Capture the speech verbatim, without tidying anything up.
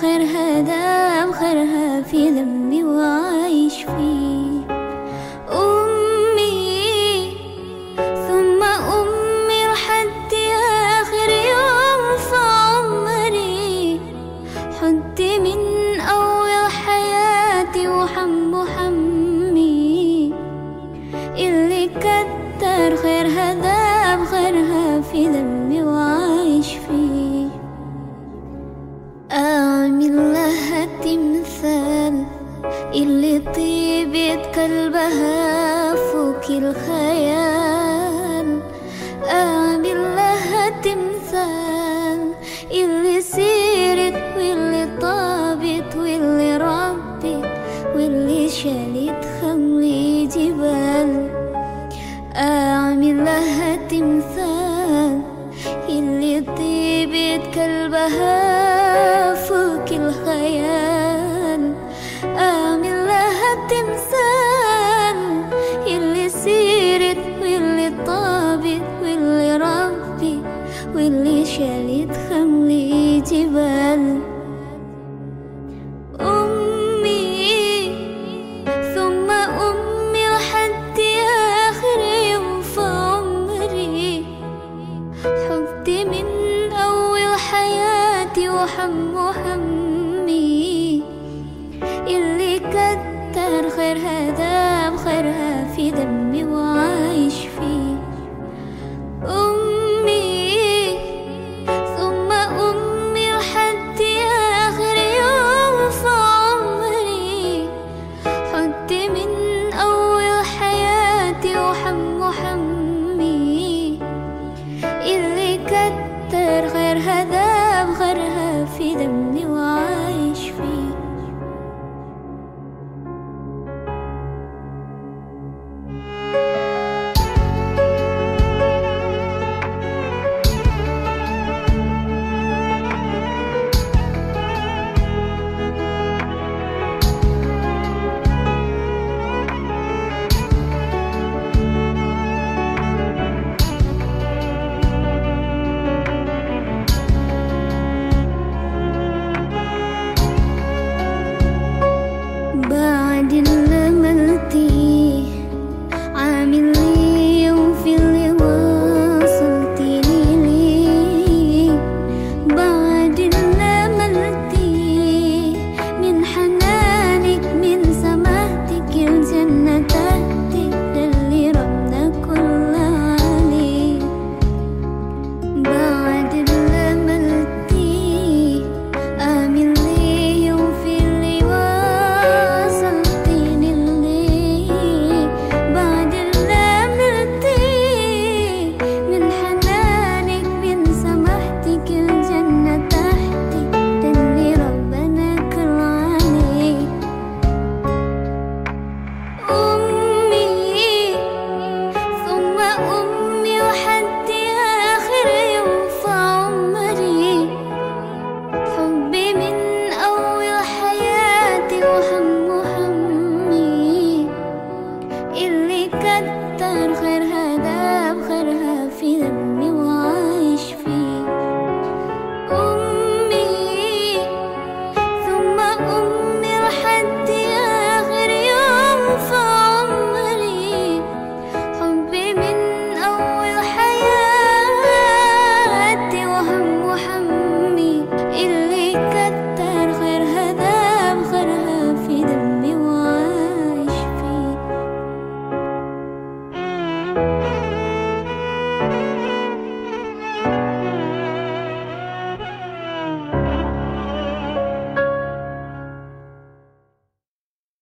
خيرها دام خيرها في ذنبي وعايش فيه. أمي ثم أمي لحد آخر يوم في عمري، حدي من أول حياتي وحم حمي، اللي كتر خيرها دام خيرها في ذنبي وعايش فيه. أعمل لها تمثال اللي طيبة قلبها فوق الخيال، أعمل لها تمثال اللي سيرت واللي طابت واللي ربت واللي شالت خمر جبال. أعمل لها تمثال اللي طيبة قلبها فوق الخيال، أعمل لها تمثال اللي سيرت واللي طابت واللي ربت واللي شالت خمر جبال. أمي ثم أمي لحد آخر يوم في عمري، حبي من أول حياتي وحم حمي، اللي كتر خيرها دام خيرها في دمي